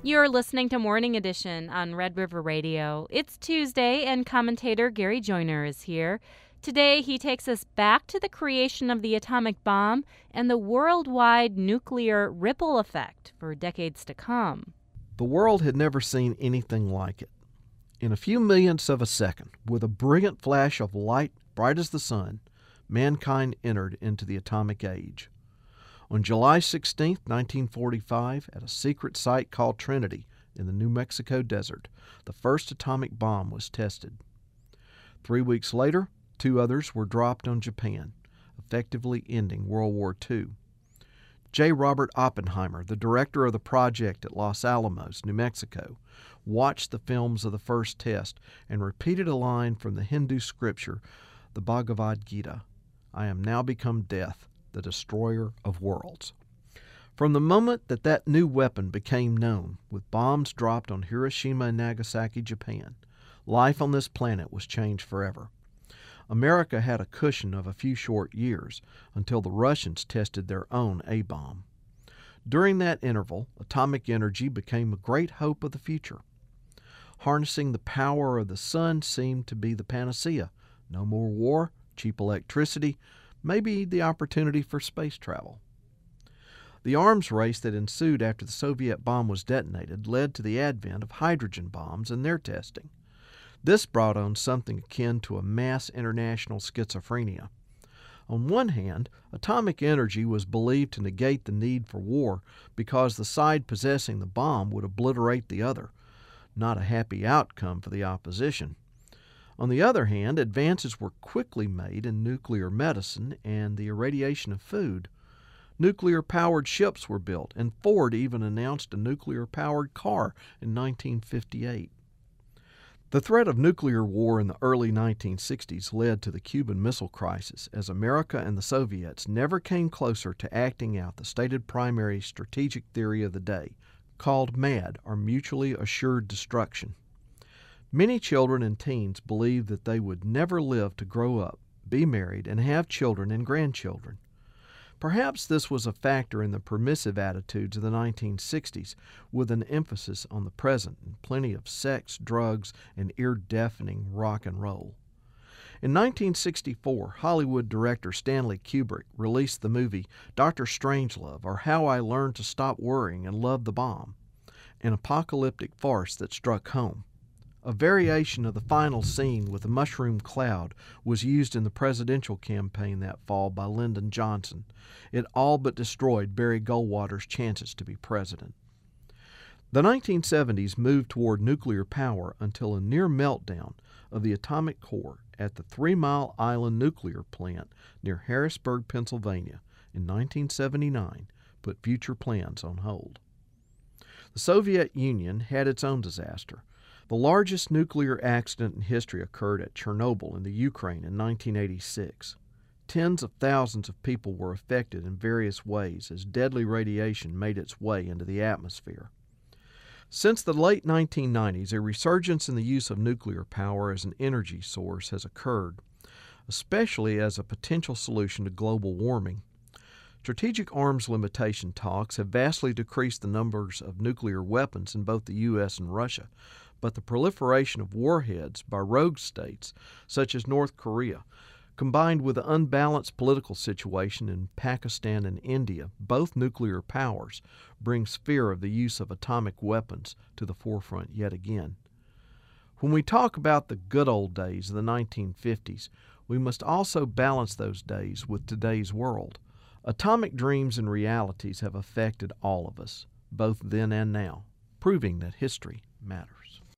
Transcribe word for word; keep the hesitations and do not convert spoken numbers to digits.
You're listening to Morning Edition on Red River Radio. It's Tuesday, and commentator Gary Joyner is here. Today, he takes us back to the creation of the atomic bomb and the worldwide nuclear ripple effect for decades to come. The world had never seen anything like it. In a few millionths of a second, with a brilliant flash of light bright as the sun, mankind entered into the atomic age. On July sixteenth, nineteen forty-five, at a secret site called Trinity in the New Mexico desert, the first atomic bomb was tested. Three weeks later, two others were dropped on Japan, effectively ending World War Two. J. Robert Oppenheimer, the director of the project at Los Alamos, New Mexico, watched the films of the first test and repeated a line from the Hindu scripture, the Bhagavad Gita, "I am now become death, the destroyer of worlds." From the moment that that new weapon became known, with bombs dropped on Hiroshima and Nagasaki, Japan, life on this planet was changed forever. America had a cushion of a few short years until the Russians tested their own A-bomb. During that interval, atomic energy became a great hope of the future. Harnessing the power of the sun seemed to be the panacea. No more war, cheap electricity, maybe the opportunity for space travel. The arms race that ensued after the Soviet bomb was detonated led to the advent of hydrogen bombs and their testing. This brought on something akin to a mass international schizophrenia. On one hand, atomic energy was believed to negate the need for war because the side possessing the bomb would obliterate the other. Not a happy outcome for the opposition. On the other hand, advances were quickly made in nuclear medicine and the irradiation of food. Nuclear-powered ships were built, and Ford even announced a nuclear-powered car in nineteen fifty-eight. The threat of nuclear war in the early nineteen sixties led to the Cuban Missile Crisis, as America and the Soviets never came closer to acting out the stated primary strategic theory of the day, called MAD, or Mutually Assured Destruction. Many children and teens believed that they would never live to grow up, be married, and have children and grandchildren. Perhaps this was a factor in the permissive attitudes of the nineteen sixties, with an emphasis on the present and plenty of sex, drugs, and ear-deafening rock and roll. In nineteen sixty-four, Hollywood director Stanley Kubrick released the movie Doctor Strangelove, or How I Learned to Stop Worrying and Love the Bomb, an apocalyptic farce that struck home. A variation of the final scene with the mushroom cloud was used in the presidential campaign that fall by Lyndon Johnson. It all but destroyed Barry Goldwater's chances to be president. The nineteen seventies moved toward nuclear power until a near meltdown of the atomic core at the Three Mile Island nuclear plant near Harrisburg, Pennsylvania, in nineteen seventy-nine put future plans on hold. The Soviet Union had its own disaster. The largest nuclear accident in history occurred at Chernobyl in the Ukraine in nineteen eighty-six. Tens of thousands of people were affected in various ways as deadly radiation made its way into the atmosphere. Since the late nineteen nineties, a resurgence in the use of nuclear power as an energy source has occurred, especially as a potential solution to global warming. Strategic arms limitation talks have vastly decreased the numbers of nuclear weapons in both the U S and Russia, but the proliferation of warheads by rogue states, such as North Korea, combined with the unbalanced political situation in Pakistan and India, both nuclear powers, brings fear of the use of atomic weapons to the forefront yet again. When we talk about the good old days of the nineteen fifties, we must also balance those days with today's world. Atomic dreams and realities have affected all of us, both then and now, proving that history matters.